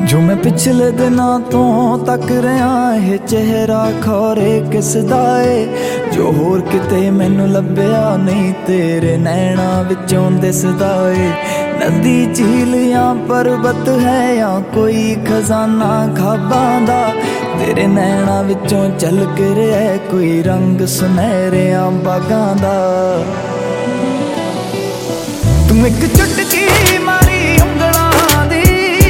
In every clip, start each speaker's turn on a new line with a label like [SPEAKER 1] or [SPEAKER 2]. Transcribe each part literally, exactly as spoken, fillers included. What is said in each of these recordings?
[SPEAKER 1] जो मैं पिछले दिनों तो तक रहा है चेहरा खौरे किस दा ए जो होर किते मैनू लभ्या नहीं तेरे नैना विचों दिसदा ए नदी झील या पर्वत है या कोई खजाना खाबां दा तेरे नैना विचों झलक रहा कोई रंग सुनहरियां बागां दा तू एक चुटकी मारी उंगलां दी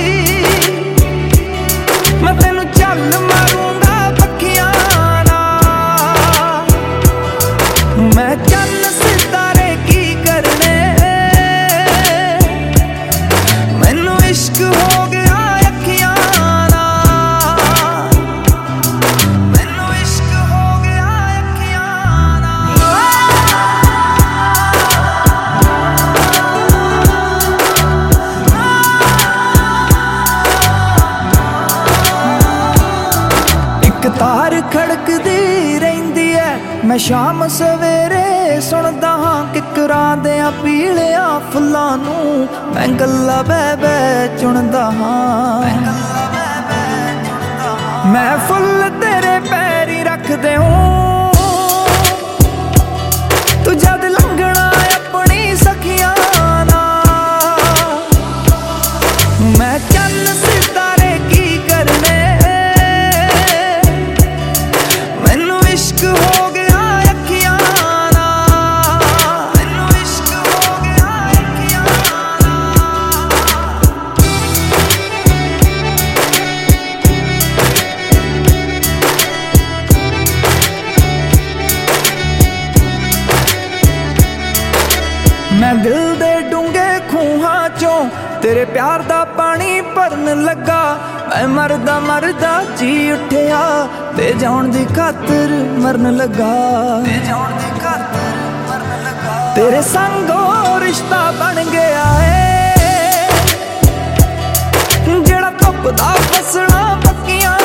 [SPEAKER 1] मैं तेनू चल मारूंगा पक्खियां नाल मैं चन्न सितारे की करने मैनू इश्क हो गया अखियां नाल मैनू इश्क हो गया अखियां तार खड़कदी रहिंदी है मैं शाम सवेरे सुनदा हां किकरां देयां पीलियां फुल्लां नूं मैं गल्लां बह बह चुनदा हां मैं फुल तेरे पैरी रखदे हूं तू जद लंघना अपनी सखियां नाल मैं चन्न सितारे की करने इश्क हो गया अखियां नाल मैनू इश्क हो गया अखियां मैं दिल दे डूंगे खूहां चों तेरे प्यार दा पानी भरन लगा मैं मरदा मरदा जी उठिया ते जान दी खातर मरन लगा ते जान दी खातर मरन लगा तेरे संगो रिश्ता बन गया है जेड़ा धुप दा फसना पक्कियां